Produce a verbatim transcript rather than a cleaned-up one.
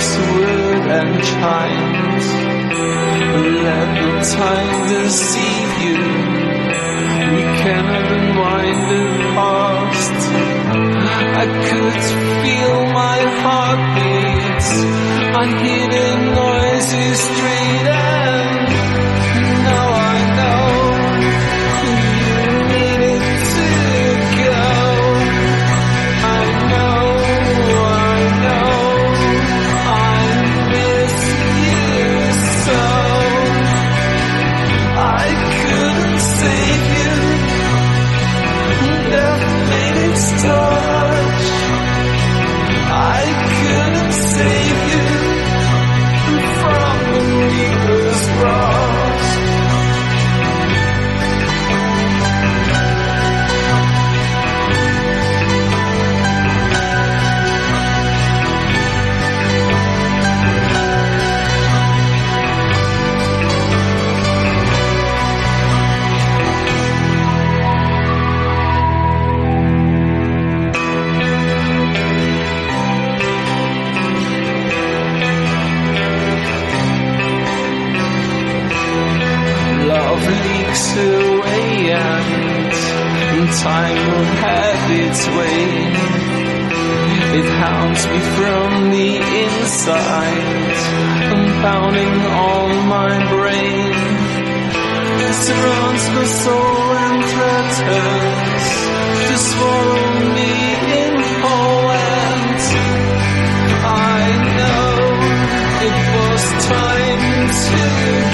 word and chimes. Let the time deceive you. We cannot unwind the past. I could feel my heartbeats. I hear the noisy street, and now I know you needed to go. I know, I know, I miss you so. I couldn't save you. Death made its touch. I couldn't save you from the reaper's grasp. Love leaks away and time will have its way. It hounds me from the inside, compounding all my brain. It surrounds my soul and threatens to swallow me in whole, and I know it was time to